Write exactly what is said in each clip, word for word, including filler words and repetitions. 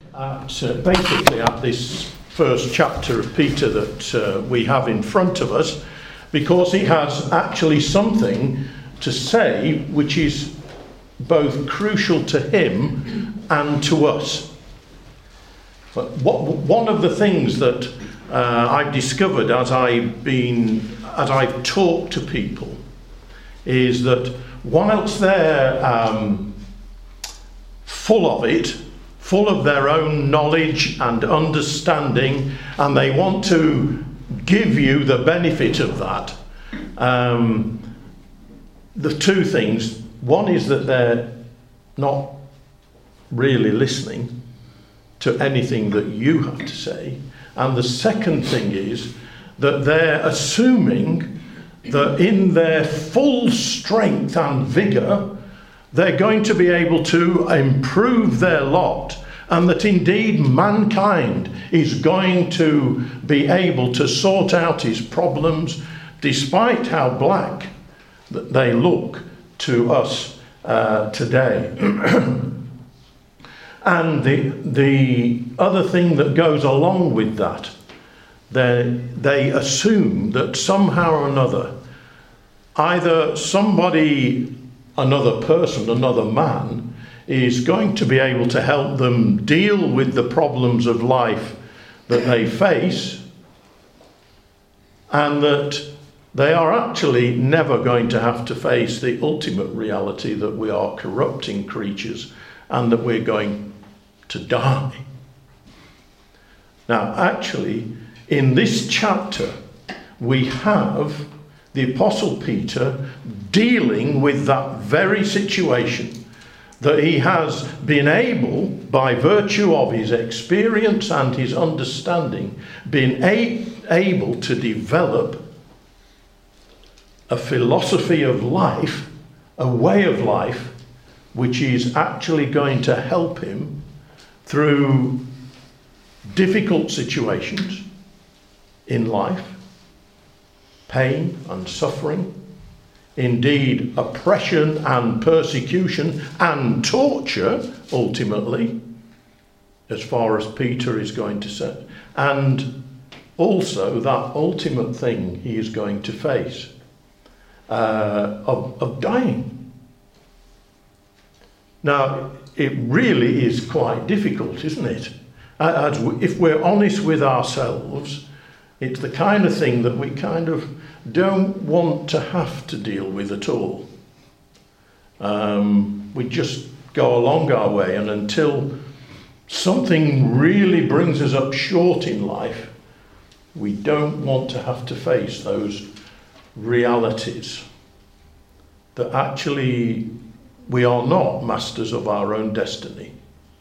at uh, basically at this first chapter of Peter that uh, we have in front of us, because he has actually something to say which is both crucial to him and to us. But what, one of the things that uh, I've discovered as I've been as I've talked to people is that whilst they're um, full of it, full of their own knowledge and understanding, and they want to give you the benefit of that, um, the two things: one is that they're not really listening to anything that you have to say, and the second thing is that they're assuming that in their full strength and vigour they're going to be able to improve their lot, and that indeed mankind is going to be able to sort out his problems despite how black that they look to us uh, today. And the the other thing that goes along with that, they, they assume that somehow or another, either somebody, another person, another man, is going to be able to help them deal with the problems of life that they face, and that they are actually never going to have to face the ultimate reality that we are corrupting creatures and that we're going to die. Now, actually, in this chapter, we have the Apostle Peter dealing with that very situation, that he has been able, by virtue of his experience and his understanding, been a- able to develop a philosophy of life, a way of life, which is actually going to help him through difficult situations in life, pain and suffering, indeed oppression and persecution and torture, ultimately, as far as Peter is going to say, and also that ultimate thing he is going to face uh, of, of dying. Now, it really is quite difficult, isn't it? As we, if we're honest with ourselves, it's the kind of thing that we kind of don't want to have to deal with at all. Um, we just go along our way, and until something really brings us up short in life, we don't want to have to face those realities that actually we are not masters of our own destiny.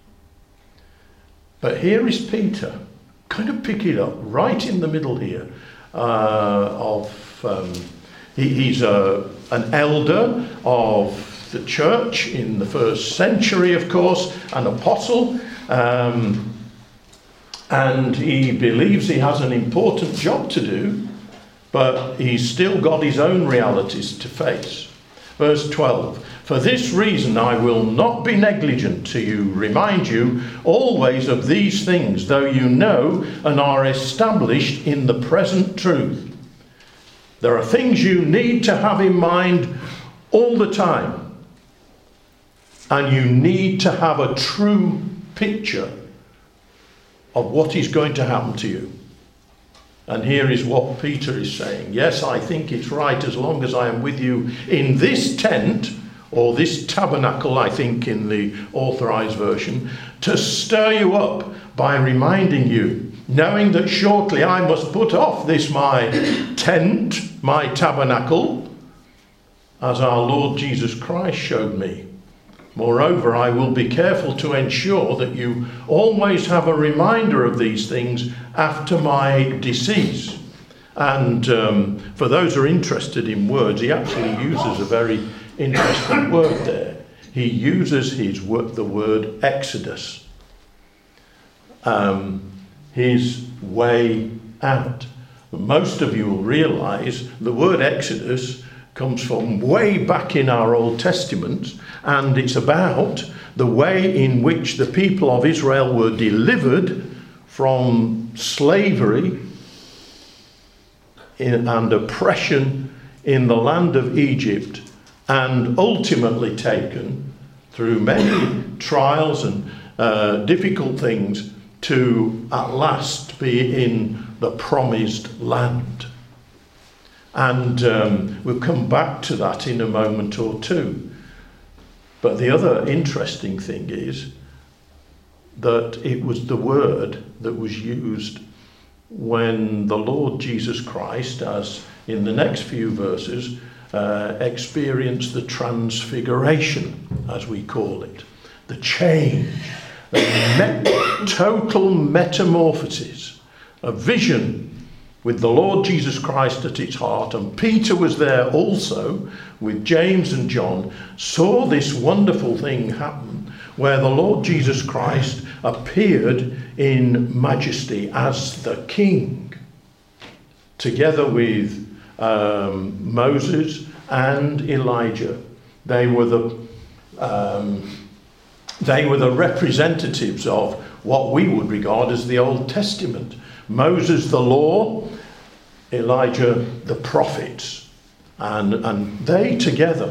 But here is Peter, kind of pick it up right in the middle here, uh, of um, he, he's a, an elder of the church in the first century, of course, an apostle, um, and he believes he has an important job to do, but he's still got his own realities to face. Verse twelve, for this reason I will not be negligent to you, remind you always of these things, though you know and are established in the present truth. There are things you need to have in mind all the time, and you need to have a true picture of what is going to happen to you. And here is what Peter is saying. Yes, I think it's right, as long as I am with you in this tent, or this tabernacle, I think in the authorized version, to stir you up by reminding you, knowing that shortly I must put off this my tent, my tabernacle, as our Lord Jesus Christ showed me. Moreover, I will be careful to ensure that you always have a reminder of these things after my decease. And um, for those who are interested in words, he actually uses a very interesting word there. He uses his word, the word exodus, um, his way out. Most of you will realise the word exodus comes from way back in our Old Testament, and it's about the way in which the people of Israel were delivered from slavery in, and oppression in the land of Egypt, and ultimately taken through many trials and uh, difficult things to at last be in the promised land. And um, we'll come back to that in a moment or two. But the other interesting thing is that it was the word that was used when the Lord Jesus Christ, as in the next few verses, uh, experienced the transfiguration, as we call it, the change, the me- total metamorphosis, a vision with the Lord Jesus Christ at its heart. And Peter was there also with James and John, saw this wonderful thing happen where the Lord Jesus Christ appeared in majesty as the King, together with um, Moses and Elijah. They were the um, they were the representatives of what we would regard as the Old Testament. Moses the law, Elijah the prophets, and and they together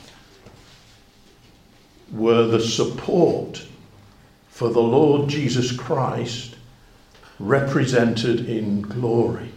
were the support for the Lord Jesus Christ represented in glory.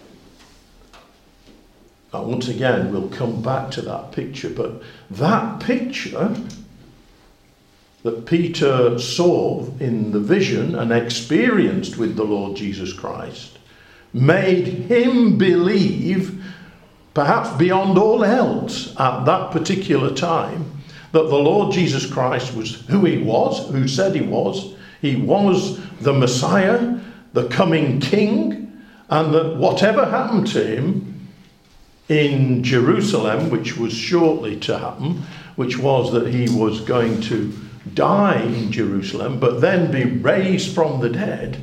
Now, once again, we'll come back to that picture, but that picture that Peter saw in the vision and experienced with the Lord Jesus Christ made him believe, perhaps beyond all else at that particular time, that the Lord Jesus Christ was who he was, who said he was. He was the Messiah, the coming King, and that whatever happened to him in Jerusalem, which was shortly to happen, which was that he was going to die in Jerusalem, but then be raised from the dead.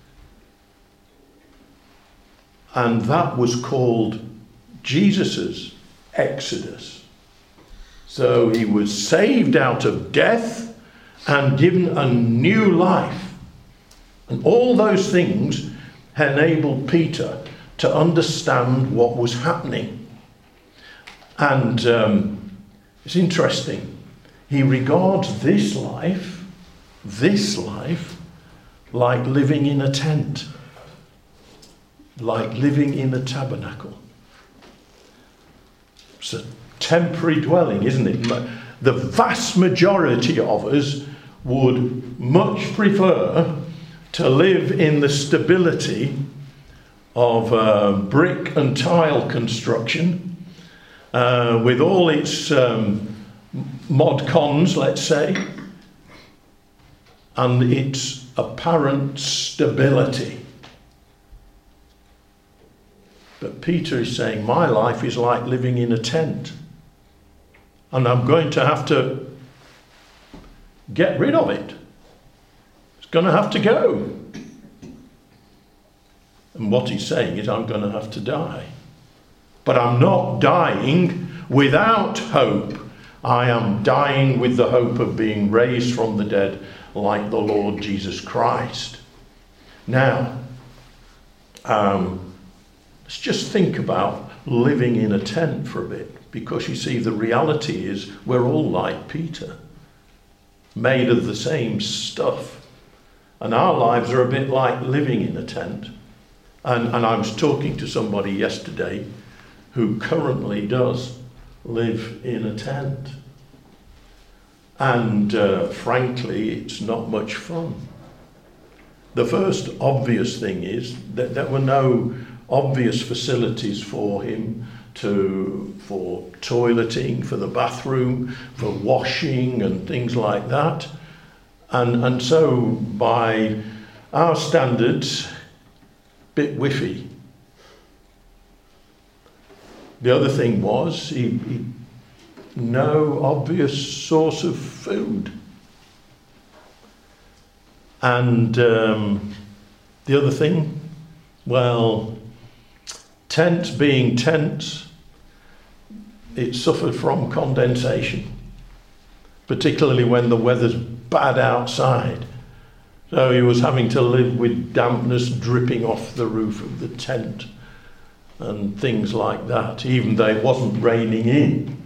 And that was called Jesus's Exodus. So he was saved out of death and given a new life. And all those things enabled Peter to understand what was happening. And um, it's interesting. He regards this life, this life, like living in a tent, like living in a tabernacle. It's a temporary dwelling, isn't it? The vast majority of us would much prefer to live in the stability of uh, brick and tile construction, uh, with all its um, mod cons, let's say, and its apparent stability. But Peter is saying, my life is like living in a tent, and I'm going to have to get rid of it. It's going to have to go. And what he's saying is, I'm going to have to die. But I'm not dying without hope. I am dying with the hope of being raised from the dead like the Lord Jesus Christ. Now, um, let's just think about living in a tent for a bit, because you see, the reality is we're all like Peter, made of the same stuff. And our lives are a bit like living in a tent. And, and I was talking to somebody yesterday who currently does live in a tent. And uh, frankly, it's not much fun. The first obvious thing is that there were no obvious facilities for him to for toileting, for the bathroom, for washing and things like that. And, and so by our standards, bit whiffy. The other thing was he, he no obvious source of food. And um, the other thing, well, tents being tents, it suffered from condensation, particularly when the weather's bad outside. So he was having to live with dampness dripping off the roof of the tent and things like that, even though it wasn't raining in.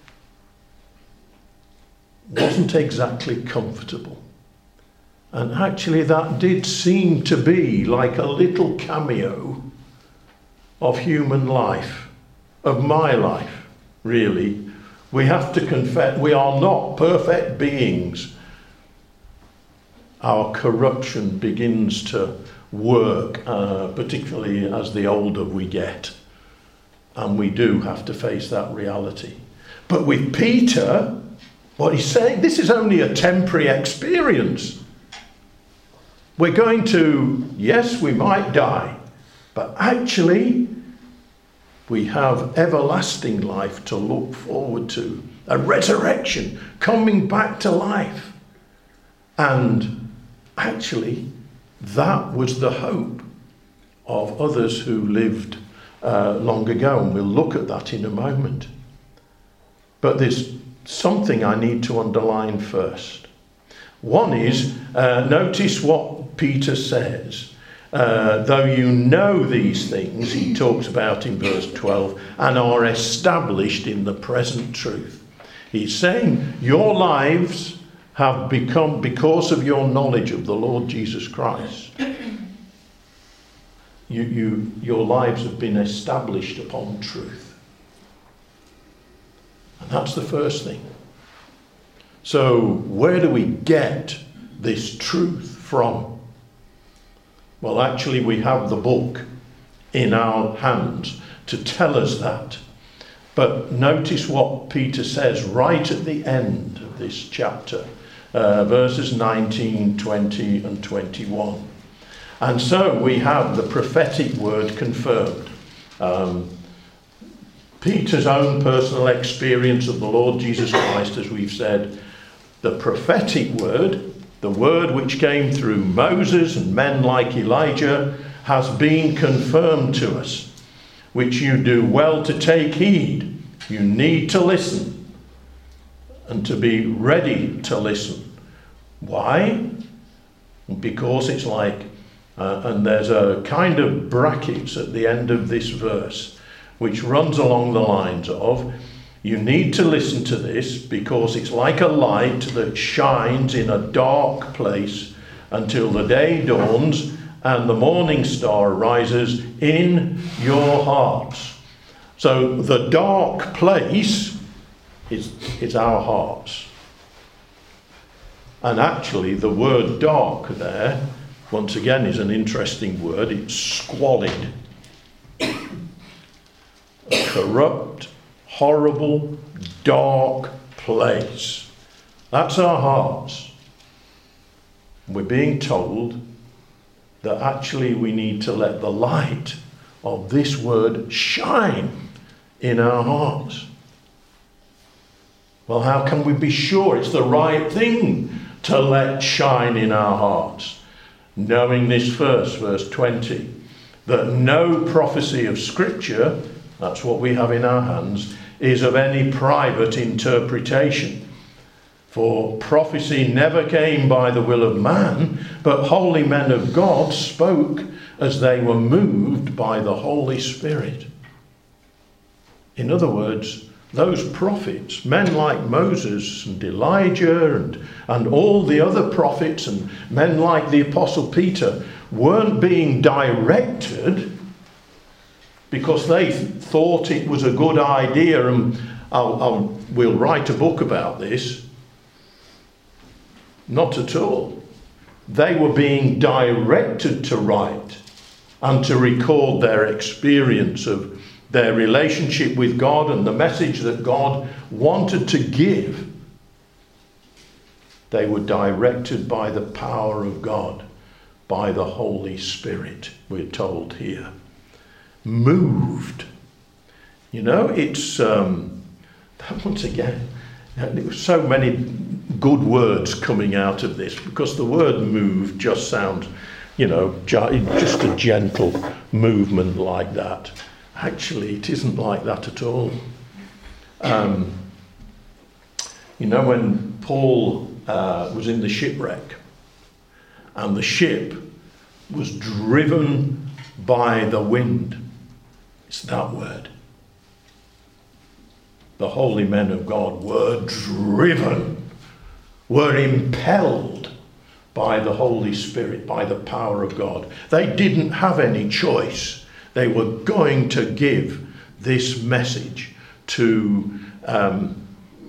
Wasn't exactly comfortable. And actually that did seem to be like a little cameo of human life, of my life, really. We have to confess, we are not perfect beings. Our corruption begins to work, uh, particularly as the older we get. And we do have to face that reality. But with Peter, what he's saying, this is only a temporary experience. We're going to, yes, we might die, but actually we have everlasting life to look forward to, a resurrection, coming back to life. And actually, that was the hope of others who lived uh, long ago, and we'll look at that in a moment. But there's something I need to underline first. One is, uh, notice what Peter says. Uh, though you know these things, he talks about in verse twelve, and are established in the present truth. He's saying your lives have become, because of your knowledge of the Lord Jesus Christ, you, you, your lives have been established upon truth. And that's the first thing. So where do we get this truth from? Well, actually, we have the book in our hands to tell us that. But notice what Peter says right at the end of this chapter, uh, verses nineteen, twenty and twenty-one. And so we have the prophetic word confirmed. Um, Peter's own personal experience of the Lord Jesus Christ, as we've said, the prophetic word, the word which came through Moses and men like Elijah, has been confirmed to us, which you do well to take heed. You need to listen and to be ready to listen. Why? Because it's like, uh, and there's a kind of brackets at the end of this verse, which runs along the lines of, you need to listen to this because it's like a light that shines in a dark place until the day dawns and the morning star rises in your hearts. So the dark place is, is our hearts. And actually the word dark there, once again, is an interesting word. It's squalid, corrupt, horrible, dark place. That's our hearts. We're being told that actually we need to let the light of this word shine in our hearts. Well, how can we be sure it's the right thing to let shine in our hearts? Knowing this verse, verse twenty, that no prophecy of Scripture, that's what we have in our hands, is of any private interpretation. For prophecy never came by the will of man, but holy men of God spoke as they were moved by the Holy Spirit. In other words, those prophets, men like Moses and Elijah and, and all the other prophets and men like the Apostle Peter, weren't being directed because they thought it was a good idea, and I'll, I'll, we'll write a book about this. Not at all. They were being directed to write and to record their experience of their relationship with God and the message that God wanted to give. They were directed by the power of God, by the Holy Spirit, we're told here. Moved. You know, it's, um, once again, there were so many good words coming out of this, because the word move just sounds, you know, just a gentle movement like that. Actually, it isn't like that at all. Um, you know, when Paul uh, was in the shipwreck and the ship was driven by the wind, it's that word. The holy men of God were driven, were impelled by the Holy Spirit, by the power of God. They didn't have any choice. They were going to give this message to um,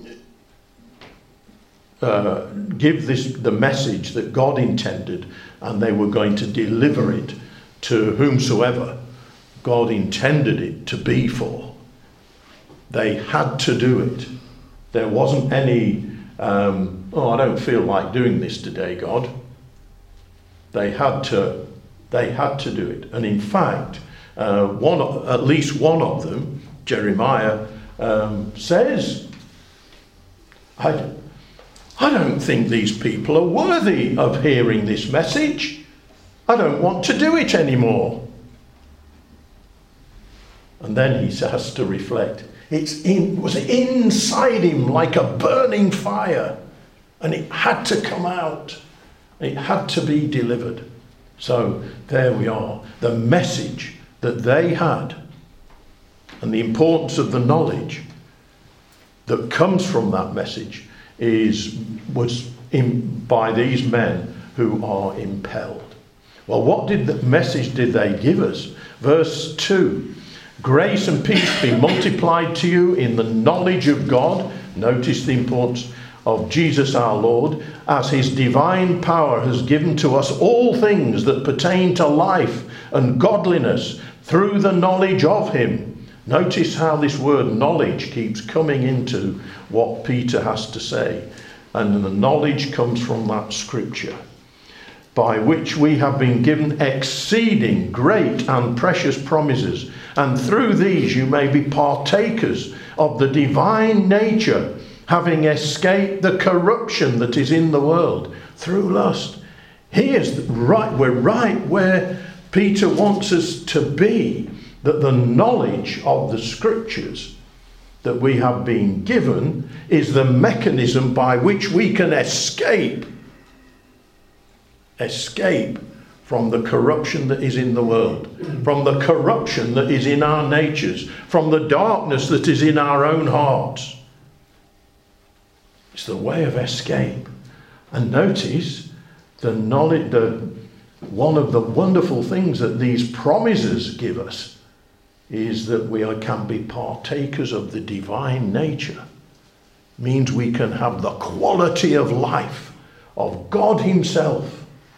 uh, give this the message that God intended, and they were going to deliver it to whomsoever God intended it to be for. They had to do it. There wasn't any um, oh, I don't feel like doing this today, God. They had to they had to do it. And in fact, uh, one at least one of them, Jeremiah, um, says, I, I don't think these people are worthy of hearing this message. I don't want to do it anymore. And then he has to reflect. It's in, it was inside him like a burning fire, and it had to come out. It had to be delivered. So there we are. The message that they had and the importance of the knowledge that comes from that message is was in, by these men who are impelled. Well, what did the message did they give us? Verse two. Grace and peace be multiplied to you in the knowledge of God. Notice the importance of Jesus our Lord, as his divine power has given to us all things that pertain to life and godliness through the knowledge of him. Notice how this word knowledge keeps coming into what Peter has to say. And the knowledge comes from that scripture. By which we have been given exceeding great and precious promises, and through these you may be partakers of the divine nature, having escaped the corruption that is in the world through lust. Here's right, we're right where Peter wants us to be, that the knowledge of the scriptures that we have been given is the mechanism by which we can escape escape from the corruption that is in the world, from the corruption that is in our natures, from the darkness that is in our own hearts. It's the way of escape. And notice the knowledge, the one of the wonderful things that these promises give us is that we are, can be partakers of the divine nature. Means we can have the quality of life of God himself.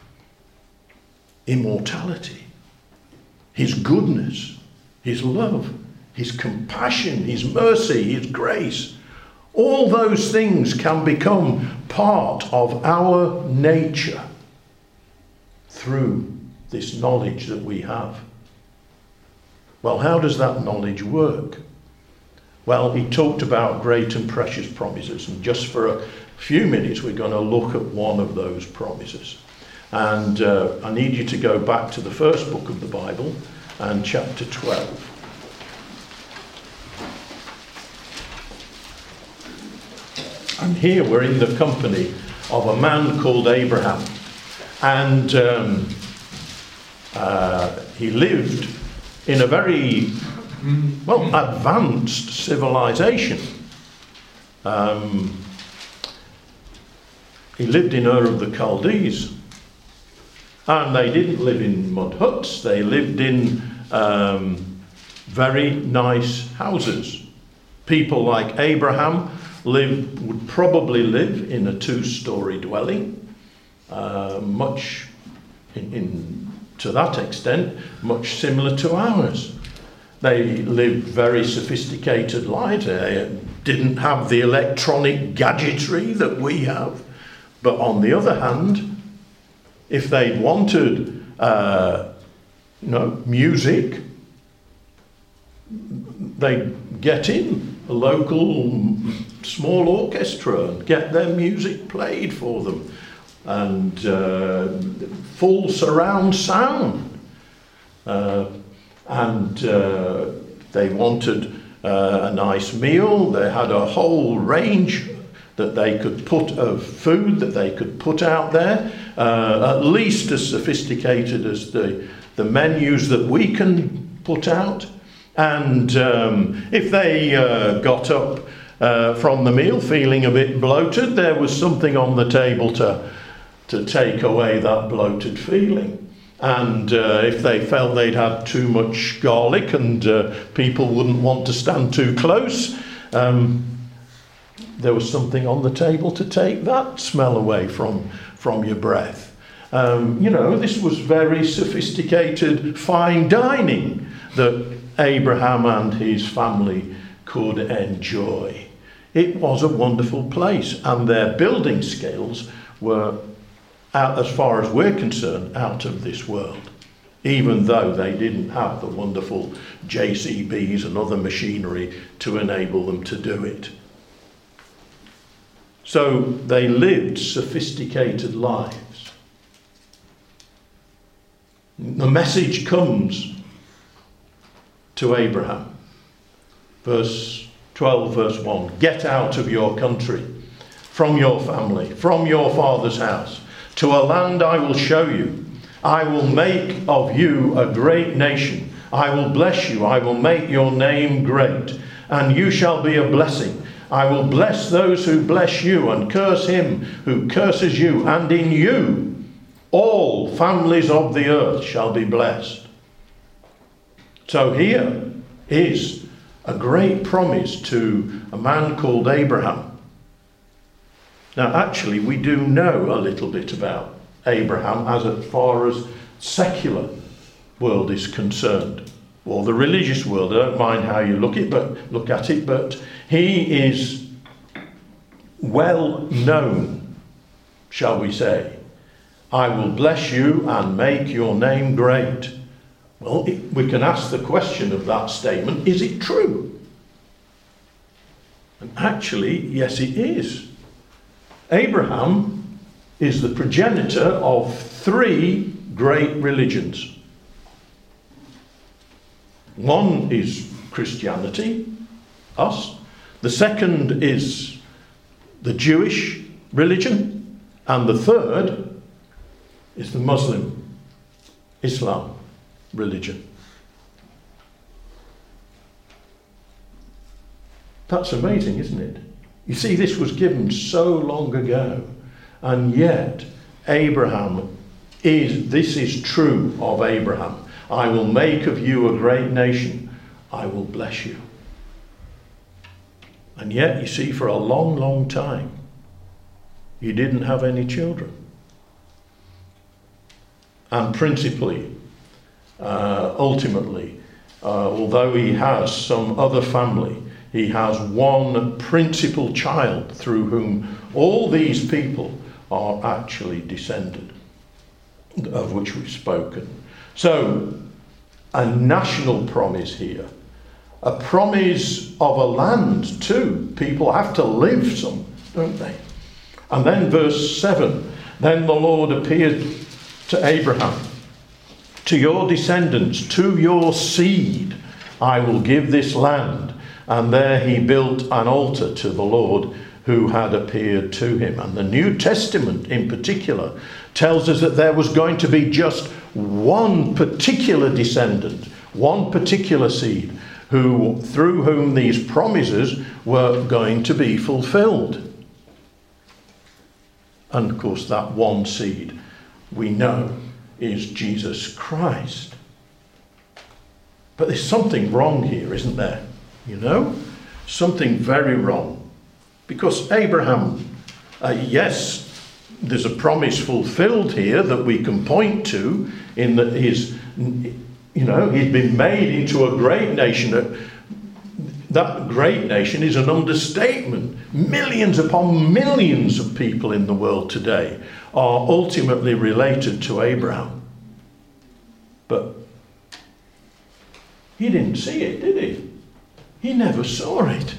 Immortality, his goodness, his love, his compassion, his mercy, his grace. All those things can become part of our nature through this knowledge that we have. Well, how does that knowledge work? Well, he talked about great and precious promises, and just for a few minutes we're going to look at one of those promises. And uh, I need you to go back to the first book of the Bible and chapter twelve. And here we're in the company of a man called Abraham. And um, uh, he lived in a very, well, advanced civilization. Um, he lived in Ur of the Chaldees. And they didn't live in mud huts. They lived in um, very nice houses. People like Abraham lived, would probably live in a two-story dwelling, uh, much in, in, to that extent, much similar to ours. They lived very sophisticated lives. They didn't have the electronic gadgetry that we have. But on the other hand, if they wanted, uh, you know, music, they'd get in a local small orchestra and get their music played for them, and uh, full surround sound. Uh, and uh, they wanted uh, a nice meal. They had a whole range that they could put of food that they could put out there, uh, at least as sophisticated as the, the menus that we can put out. And um, if they uh, got up uh, from the meal feeling a bit bloated, there was something on the table to, to take away that bloated feeling. And uh, if they felt they'd had too much garlic and uh, people wouldn't want to stand too close, um, there was something on the table to take that smell away from, from your breath. Um, you know, this was very sophisticated, fine dining that Abraham and his family could enjoy. It was a wonderful place, and their building skills were, out, as far as we're concerned, out of this world, even though they didn't have the wonderful J C Bs and other machinery to enable them to do it. So they lived sophisticated lives. The message comes to Abraham. Verse twelve, verse one. Get out of your country, from your family, from your father's house, to a land I will show you. I will make of you a great nation. I will bless you. I will make your name great, and you shall be a blessing. I will bless those who bless you, and curse him who curses you. And in you all families of the earth shall be blessed. So here is a great promise to a man called Abraham. Now, actually, we do know a little bit about Abraham as far as secular world is concerned, or the religious world. I don't mind how you look it, but look at it, but he is well known, shall we say. I will bless you and make your name great. Well, it, we can ask the question of that statement, is it true? And actually, yes, it is. Abraham is the progenitor of three great religions. One is Christianity, us. The second is the Jewish religion. And the third is the Muslim, Islam religion. That's amazing, isn't it? You see, this was given so long ago, and yet Abraham is, this is true of Abraham. I will make of you a great nation. I will bless you. And yet, you see, for a long, long time, he didn't have any children. And principally, uh, ultimately, uh, although he has some other family, he has one principal child through whom all these people are actually descended, of which we've spoken. So, a national promise here. A promise of a land too. People have to live some, don't they? And then verse seven. Then the Lord appeared to Abraham. To your descendants, to your seed, I will give this land. And there he built an altar to the Lord who had appeared to him. And the New Testament in particular tells us that there was going to be just one particular descendant, one particular seed, who, through whom these promises were going to be fulfilled. And of course that one seed we know is Jesus Christ. But there's something wrong here, isn't there? You know, something very wrong. Because Abraham, uh, yes, there's a promise fulfilled here that we can point to in that his, you know, he'd been made into a great nation. That great nation is an understatement. Millions upon millions of people in the world today are ultimately related to Abraham. But he didn't see it, did he? He never saw it.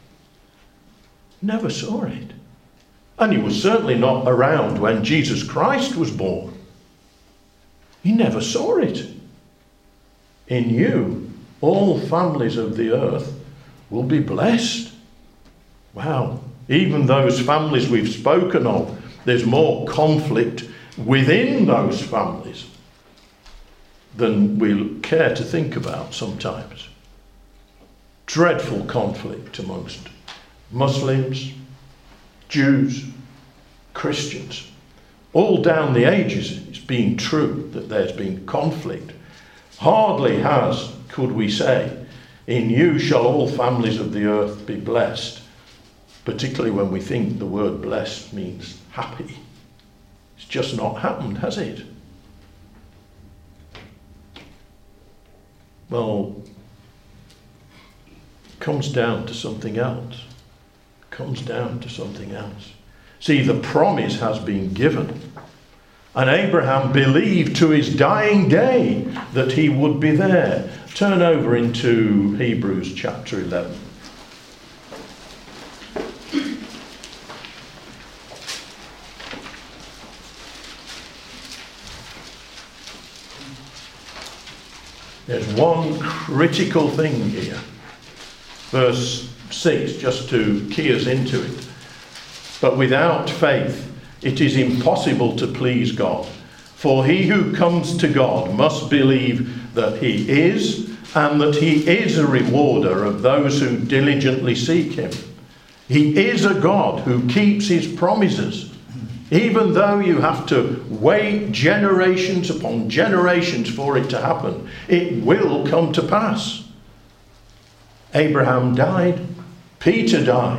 Never saw it. And he was certainly not around when Jesus Christ was born. He never saw it. In you, all families of the earth will be blessed. Wow. Even those families we've spoken of, there's more conflict within those families than we'll care to think about sometimes. Dreadful conflict amongst Muslims, Jews, Christians. All down the ages it's been true that there's been conflict. Hardly has, could we say, in you shall all families of the earth be blessed, particularly when we think the word blessed means happy. It's just not happened, has it? Well, it comes down to something else. It comes down to something else. See, the promise has been given. And Abraham believed to his dying day that he would be there. Turn over into Hebrews chapter eleven. There's one critical thing here. Verse six, just to key us into it. But without faith, it is impossible to please God. For he who comes to God must believe that he is, and that he is a rewarder of those who diligently seek him. He is a God who keeps his promises. Even though you have to wait generations upon generations for it to happen, it will come to pass. Abraham died. Peter died.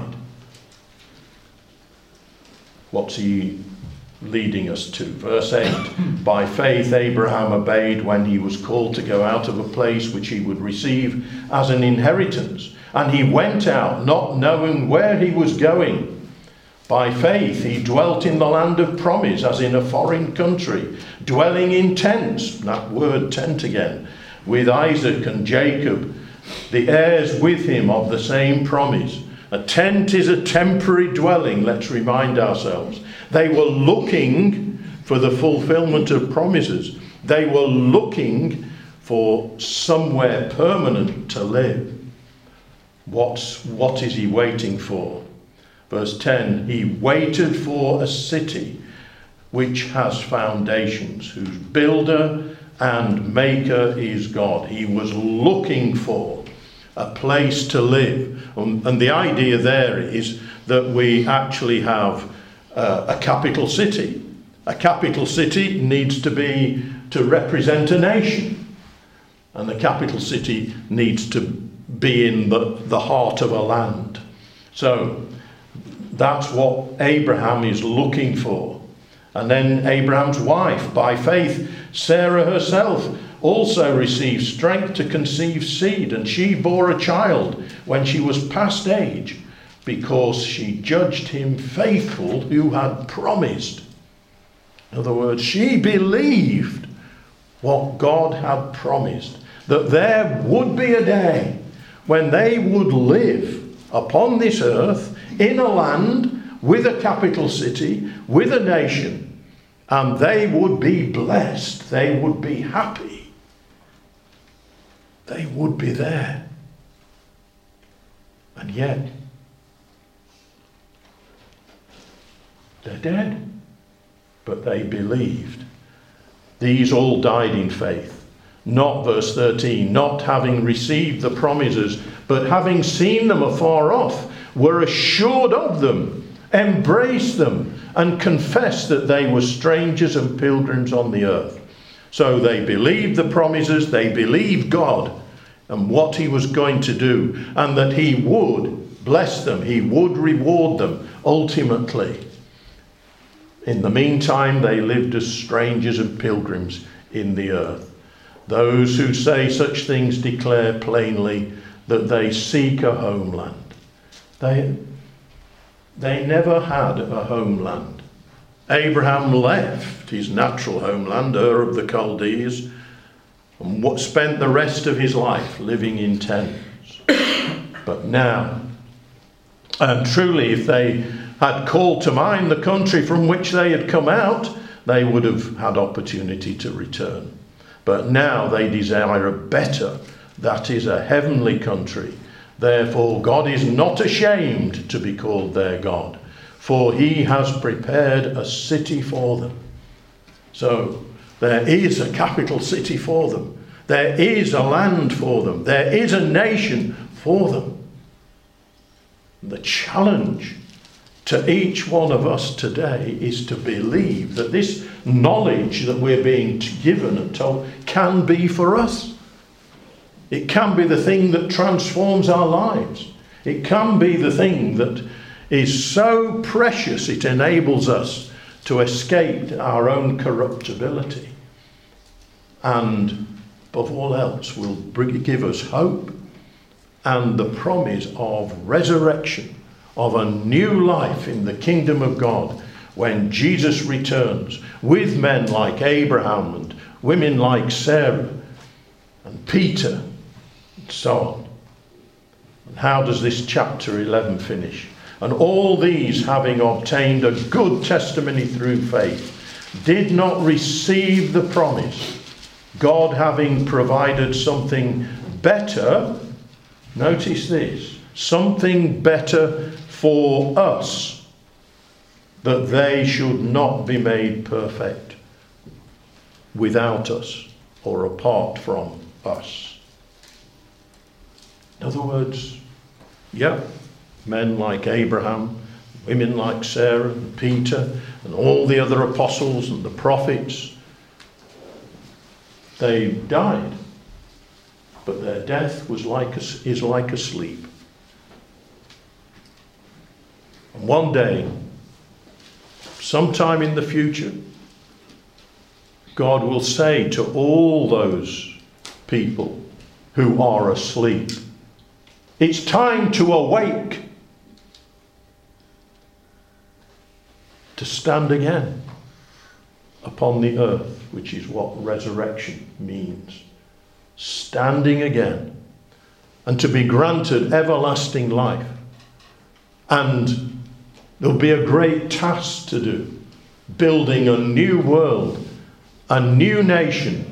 What's he leading us to? Verse eight. By faith Abraham obeyed when he was called to go out of a place which he would receive as an inheritance. And he went out not knowing where he was going. By faith he dwelt in the land of promise as in a foreign country, dwelling in tents, that word tent again, with Isaac and Jacob, the heirs with him of the same promise. A tent is a temporary dwelling, let's remind ourselves. They were looking for the fulfillment of promises. They were looking for somewhere permanent to live. What's, what is he waiting for? Verse ten, he waited for a city which has foundations, whose builder and maker is God. He was looking for a place to live. Um, and the idea there is that we actually have uh, a capital city. A capital city needs to be to represent a nation. And the capital city needs to be in the, the heart of a land. So that's what Abraham is looking for. And then Abraham's wife, by faith, Sarah herself, also received strength to conceive seed, and she bore a child when she was past age, because she judged him faithful who had promised. In other words, she believed what God had promised, that there would be a day when they would live upon this earth in a land with a capital city, with a nation, and they would be blessed, they would be happy, they would be there. And yet they're dead, but they believed. These all died in faith, not, verse thirteen, not having received the promises, but having seen them afar off, were assured of them, embraced them, and confessed that they were strangers and pilgrims on the earth. So they believed the promises, they believed God and what he was going to do, and that he would bless them, he would reward them ultimately. In the meantime, they lived as strangers and pilgrims in the earth. Those who say such things declare plainly that they seek a homeland. They, they never had a homeland. Abraham left his natural homeland, Ur of the Chaldees, and what spent the rest of his life living in tents. But now, and truly if they had called to mind the country from which they had come out, they would have had opportunity to return. But now they desire a better, that is a heavenly country, Therefore God is not ashamed to be called their God, for he has prepared a city for them. So there is a capital city for them. There is a land for them. There is a nation for them. The challenge to each one of us today is to believe that this knowledge that we're being given and told can be for us. It can be the thing that transforms our lives. It can be the thing that is so precious it enables us to escape our own corruptibility. And above all else will bring, give us hope and the promise of resurrection, of a new life in the kingdom of God when Jesus returns with men like Abraham and women like Sarah and Peter and so on. And how does this chapter eleven finish? And all these, having obtained a good testimony through faith, did not receive the promise, God having provided something better. Notice this, something better for us, that they should not be made perfect without us or apart from us. In other words, yeah, men like Abraham, women like Sarah and Peter and all the other apostles and the prophets, they died, but their death was like a, is like a sleep. And one day, sometime in the future, God will say to all those people who are asleep, it's time to awake, to stand again upon the earth, which is what resurrection means. Standing again, and to be granted everlasting life. And there'll be a great task to do, building a new world, a new nation,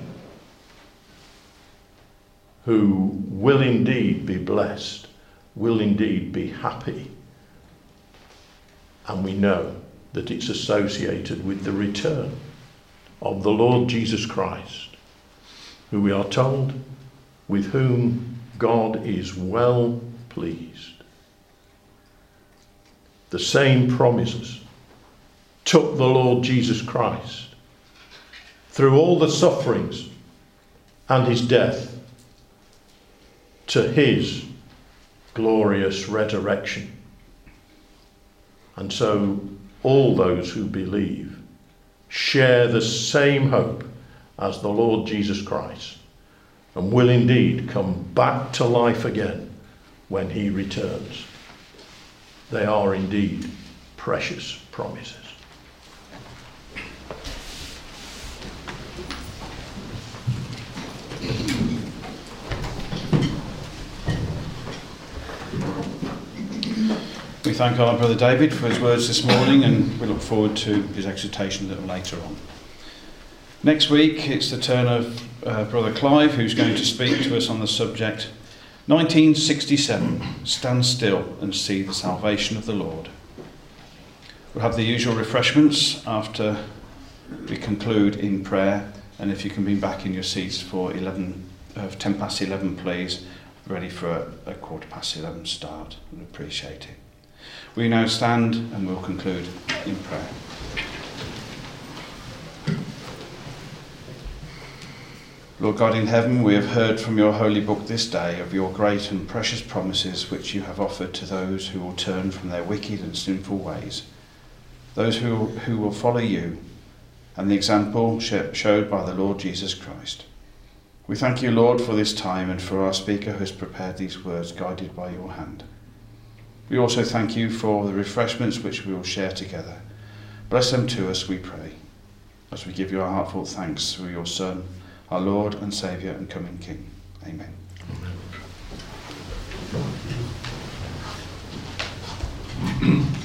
who will indeed be blessed, will indeed be happy. And we know that it's associated with the return of the Lord Jesus Christ, who we are told, with whom God is well pleased. The same promises took the Lord Jesus Christ through all the sufferings and his death to his glorious resurrection. And so all those who believe share the same hope as the Lord Jesus Christ, and will indeed come back to life again when he returns. They are indeed precious promises. We thank our brother David for his words this morning, and we look forward to his exhortation a little later on. Next week it's the turn of uh, brother Clive, who's going to speak to us on the subject nineteen sixty-seven, Stand Still and See the Salvation of the Lord. We'll have the usual refreshments after we conclude in prayer, and if you can be back in your seats for eleven, uh, ten past eleven, please, ready for a, a quarter past eleven start. We'd appreciate it. We now stand and we'll conclude in prayer. Lord God in heaven, we have heard from your holy book this day of your great and precious promises which you have offered to those who will turn from their wicked and sinful ways, those who, who will follow you, and the example showed by the Lord Jesus Christ. We thank you, Lord, for this time and for our speaker who has prepared these words guided by your hand. We also thank you for the refreshments which we will share together. Bless them to us, we pray, as we give you our heartfelt thanks through your Son, our Lord and Saviour and coming King. Amen. Amen.